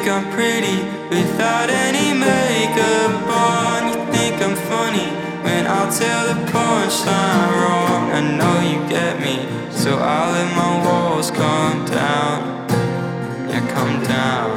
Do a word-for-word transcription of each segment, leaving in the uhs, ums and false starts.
I'm pretty without any makeup on. You think I'm funny when I'll tell the punchline wrong. I know you get me, so I'll let my walls come down. Yeah, come down.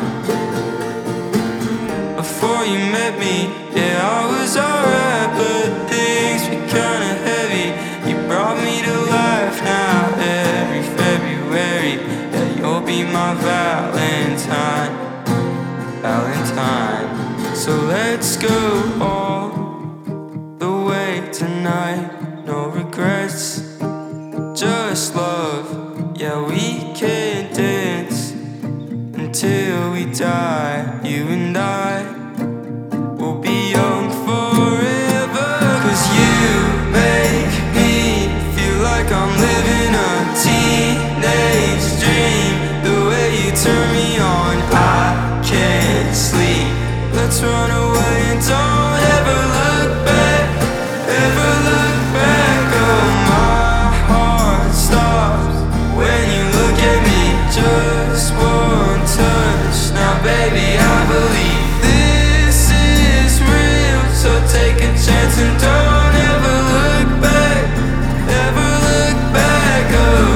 Before you met me, yeah, I was alright, but things were kinda heavy. You brought me to life now every February. Yeah, you'll be my Valentine, Valentine. So let's go all the way tonight. No regrets, just love. Yeah, we can dance until we die. You and I will be young forever. Cause you make me feel like I'm living a teenage dream. The way you turn me on, I can't sleep. Let's run away and don't ever look back, ever look back. Oh, my heart stops when you look at me. Just one touch, now baby I believe this is real. So take a chance and don't ever look back, ever look back. Oh,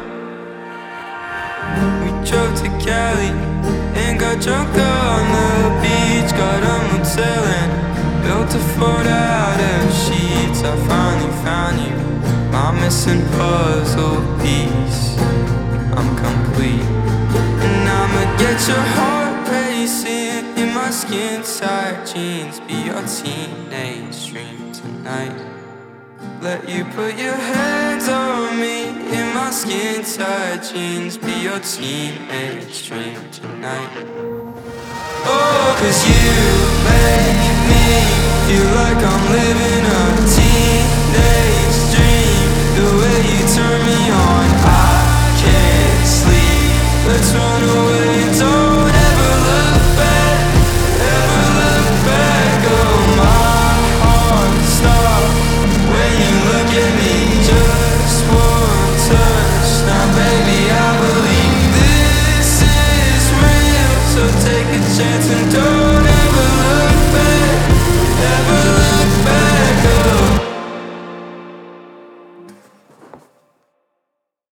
we drove to Cali and got drunk on the beach. Got a motel and built a fort out of sheets. I finally found you, my missing puzzle piece. I'm complete, and I'ma get your heart racing in my skin tight jeans. Be your teenage dream tonight. Let you put your hands on me in my skin tight jeans. Be your teenage dream tonight. Oh, cause you make me feel like I'm living a teenage dream. The way you turn me on, I can't sleep. Let's run away and don't ever look back, ever look back. Oh, my heart stops when you look at me. Just one touch, now baby I believe this is real. So take a chance and don't